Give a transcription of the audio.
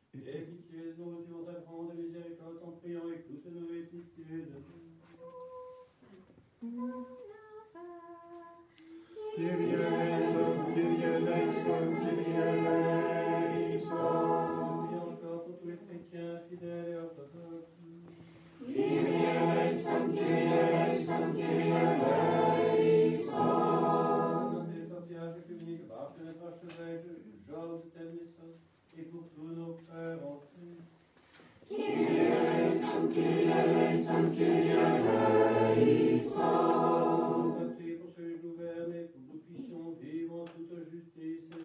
Et pitié de nous, dans ta grande miséricorde, en priant, écoute nos béatitudes. Kyrie eleison, Kyrie eleison, Kyrie eleison. Prions encore pour tous les chrétiens fidèles et orthodoxes. Kyrie eleison, Kyrie eleison, Kyrie eleison. Notre partage public, par notre archevêque, Georges de Telmisson, et pour tous nos frères en Christ. Kyrie eleison, Kyrie eleison, Kyrie eleison.